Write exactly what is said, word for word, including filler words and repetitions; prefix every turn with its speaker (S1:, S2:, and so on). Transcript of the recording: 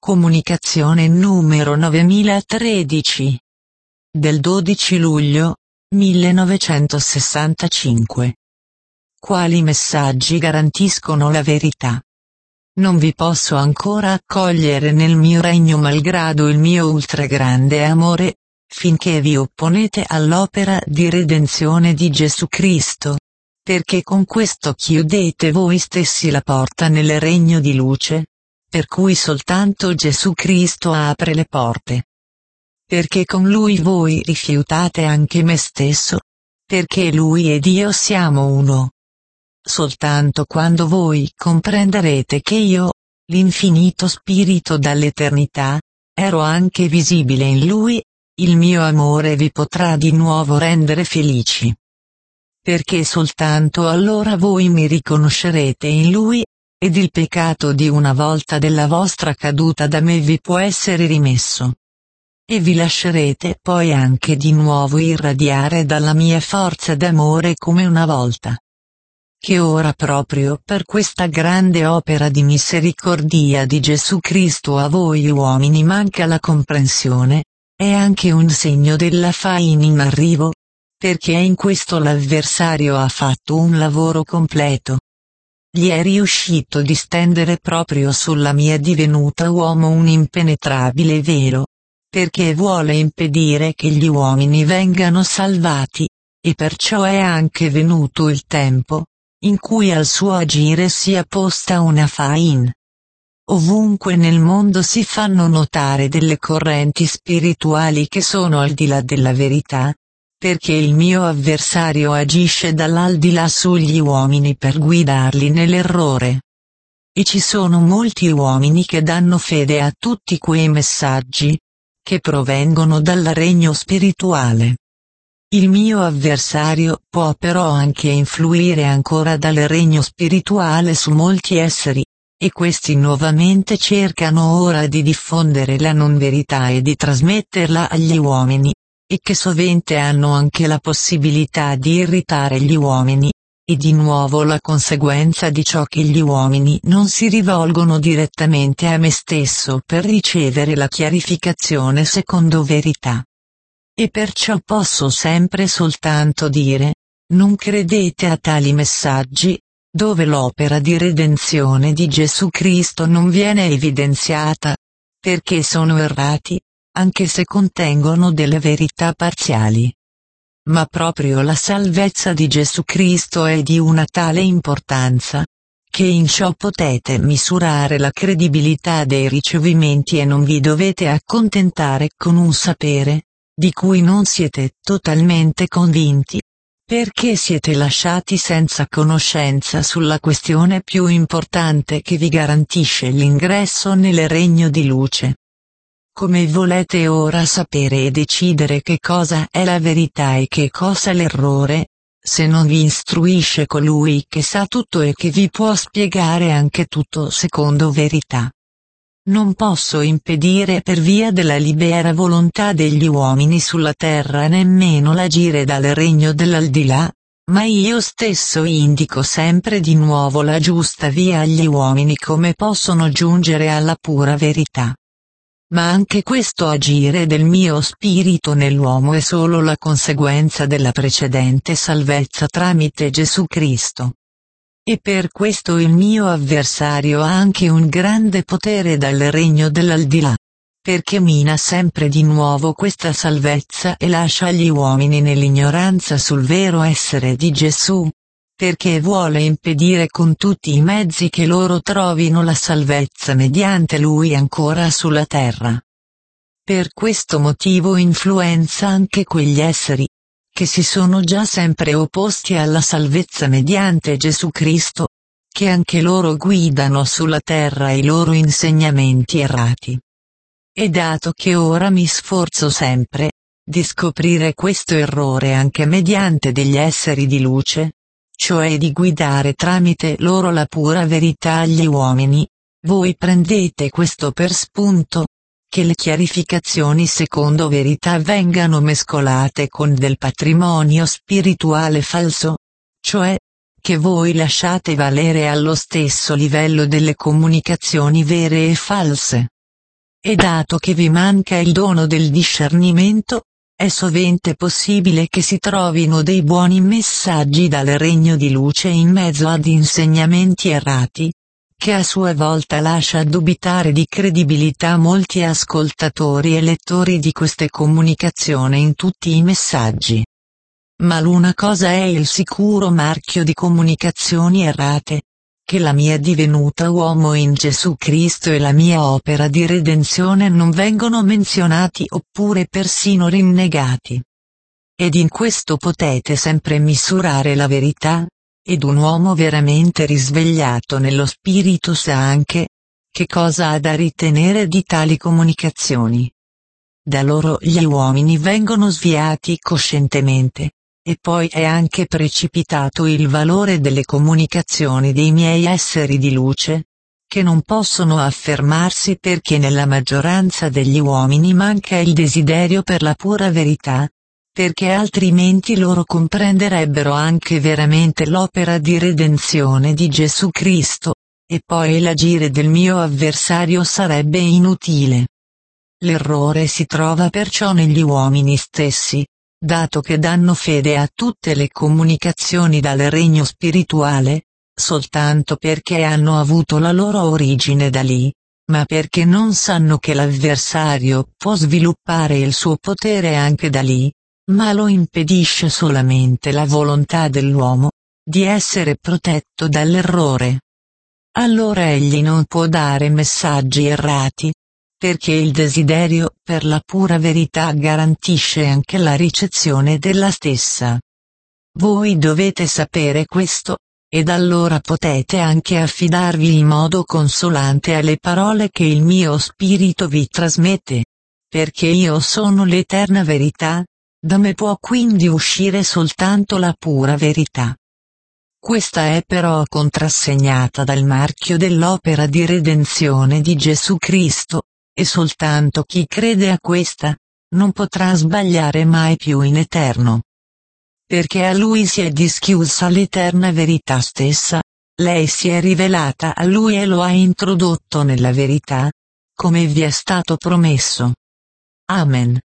S1: Comunicazione numero novemilatredici del dodici luglio millenovecentosessantacinque. Quali messaggi garantiscono la verità? Non vi posso ancora accogliere nel mio regno malgrado il mio ultragrande amore, finché vi opponete all'opera di redenzione di Gesù Cristo, perché con questo chiudete voi stessi la porta nel regno di luce, per cui soltanto Gesù Cristo apre le porte. Perché con Lui voi rifiutate anche me stesso, perché Lui ed io siamo uno. Soltanto quando voi comprenderete che io, l'infinito Spirito dall'eternità, ero anche visibile in Lui, il mio amore vi potrà di nuovo rendere felici. Perché soltanto allora voi mi riconoscerete in Lui, ed il peccato di una volta della vostra caduta da me vi può essere rimesso. E vi lascerete poi anche di nuovo irradiare dalla mia forza d'amore come una volta. Che ora proprio per questa grande opera di misericordia di Gesù Cristo a voi uomini manca la comprensione, è anche un segno della fine in arrivo, perché in questo l'avversario ha fatto un lavoro completo. Gli è riuscito di stendere proprio sulla mia divenuta uomo un impenetrabile velo, perché vuole impedire che gli uomini vengano salvati, e perciò è anche venuto il tempo, in cui al suo agire sia posta una faina. Ovunque nel mondo si fanno notare delle correnti spirituali che sono al di là della verità, perché il mio avversario agisce dall'aldilà sugli uomini per guidarli nell'errore. E ci sono molti uomini che danno fede a tutti quei messaggi, che provengono dal regno spirituale. Il mio avversario può però anche influire ancora dal regno spirituale su molti esseri, e questi nuovamente cercano ora di diffondere la non verità e di trasmetterla agli uomini, e che sovente hanno anche la possibilità di irritare gli uomini, e di nuovo la conseguenza di ciò che gli uomini non si rivolgono direttamente a me stesso per ricevere la chiarificazione secondo verità. E perciò posso sempre soltanto dire, non credete a tali messaggi, dove l'opera di redenzione di Gesù Cristo non viene evidenziata, perché sono errati, anche se contengono delle verità parziali. Ma proprio la salvezza di Gesù Cristo è di una tale importanza, che in ciò potete misurare la credibilità dei ricevimenti e non vi dovete accontentare con un sapere, di cui non siete totalmente convinti, perché siete lasciati senza conoscenza sulla questione più importante che vi garantisce l'ingresso nel regno di luce. Come volete ora sapere e decidere che cosa è la verità e che cosa l'errore, se non vi istruisce colui che sa tutto e che vi può spiegare anche tutto secondo verità? Non posso impedire per via della libera volontà degli uomini sulla terra nemmeno l'agire dal regno dell'aldilà, ma io stesso indico sempre di nuovo la giusta via agli uomini come possono giungere alla pura verità. Ma anche questo agire del mio spirito nell'uomo è solo la conseguenza della precedente salvezza tramite Gesù Cristo. E per questo il mio avversario ha anche un grande potere dal regno dell'aldilà, perché mina sempre di nuovo questa salvezza e lascia gli uomini nell'ignoranza sul vero essere di Gesù, perché vuole impedire con tutti i mezzi che loro trovino la salvezza mediante Lui ancora sulla terra. Per questo motivo influenza anche quegli esseri, che si sono già sempre opposti alla salvezza mediante Gesù Cristo, che anche loro guidano sulla terra i loro insegnamenti errati. E dato che ora mi sforzo sempre, di scoprire questo errore anche mediante degli esseri di luce, cioè di guidare tramite loro la pura verità agli uomini, voi prendete questo per spunto, che le chiarificazioni secondo verità vengano mescolate con del patrimonio spirituale falso, cioè, che voi lasciate valere allo stesso livello delle comunicazioni vere e false. E dato che vi manca il dono del discernimento, è sovente possibile che si trovino dei buoni messaggi dal regno di luce in mezzo ad insegnamenti errati, che a sua volta lascia dubitare di credibilità molti ascoltatori e lettori di queste comunicazioni in tutti i messaggi. Ma l'una cosa è il sicuro marchio di comunicazioni errate, che la mia divenuta uomo in Gesù Cristo e la mia opera di redenzione non vengono menzionati oppure persino rinnegati. Ed in questo potete sempre misurare la verità, ed un uomo veramente risvegliato nello spirito sa anche che cosa ha da ritenere di tali comunicazioni. Da loro gli uomini vengono sviati coscientemente. E poi è anche precipitato il valore delle comunicazioni dei miei esseri di luce, che non possono affermarsi perché nella maggioranza degli uomini manca il desiderio per la pura verità, perché altrimenti loro comprenderebbero anche veramente l'opera di redenzione di Gesù Cristo, e poi l'agire del mio avversario sarebbe inutile. L'errore si trova perciò negli uomini stessi, dato che danno fede a tutte le comunicazioni dal regno spirituale, soltanto perché hanno avuto la loro origine da lì, ma perché non sanno che l'avversario può sviluppare il suo potere anche da lì, ma lo impedisce solamente la volontà dell'uomo, di essere protetto dall'errore. Allora egli non può dare messaggi errati, perché il desiderio per la pura verità garantisce anche la ricezione della stessa. Voi dovete sapere questo, ed allora potete anche affidarvi in modo consolante alle parole che il mio spirito vi trasmette, perché io sono l'eterna verità, da me può quindi uscire soltanto la pura verità. Questa è però contrassegnata dal marchio dell'opera di redenzione di Gesù Cristo, e soltanto chi crede a questa, non potrà sbagliare mai più in eterno. Perché a lui si è dischiusa l'eterna verità stessa, lei si è rivelata a lui e lo ha introdotto nella verità, come vi è stato promesso. Amen.